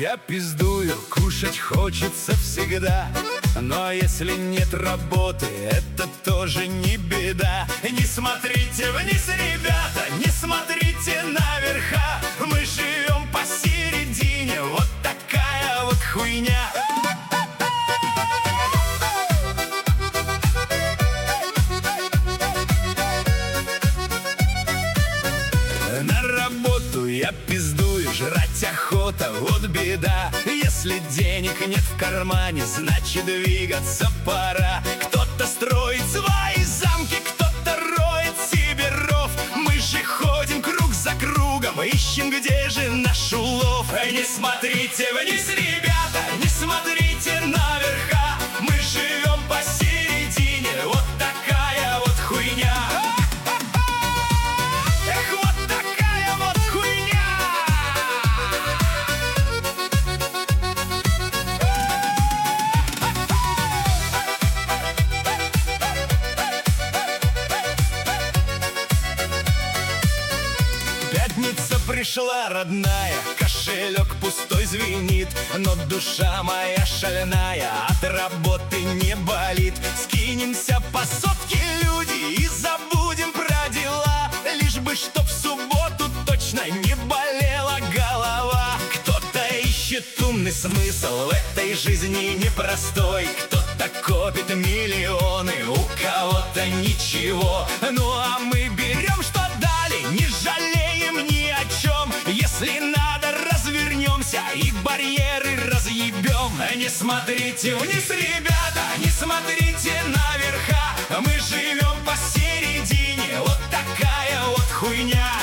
я пиздую, кушать хочется всегда. Но если нет работы, это тоже не беда. Не смотрите вниз, ребята, не смотрите наверха. Мы живем посередине, вот такая вот хуйня. На работу я пиздую, жрать охота, вот беда. Если денег нет в кармане, значит двигаться пора. Кто-то строит свои замки, кто-то роет себе ров. Мы же ходим круг за кругом, ищем, где же наш улов. Не смотрите вниз, ребята, не смотрите наверха. Мы живем посередине, вот такая вот хуйня. Пятница пришла, родная, кошелек пустой звенит, но душа моя шальная от работы не болит. Скинемся по сотке, люди, и забудем про дела, лишь бы чтоб в субботу точно не болела голова. Кто-то ищет умный смысл в этой жизни непростой, кто-то копит миллионы, у кого-то ничего. Ну а мы берем, что дали, не жалеем ни о чем. Если надо, развернемся и барьеры разъебем. Не смотрите вниз, ребята, не смотрите наверха. Мы живем посередине, вот такая вот хуйня.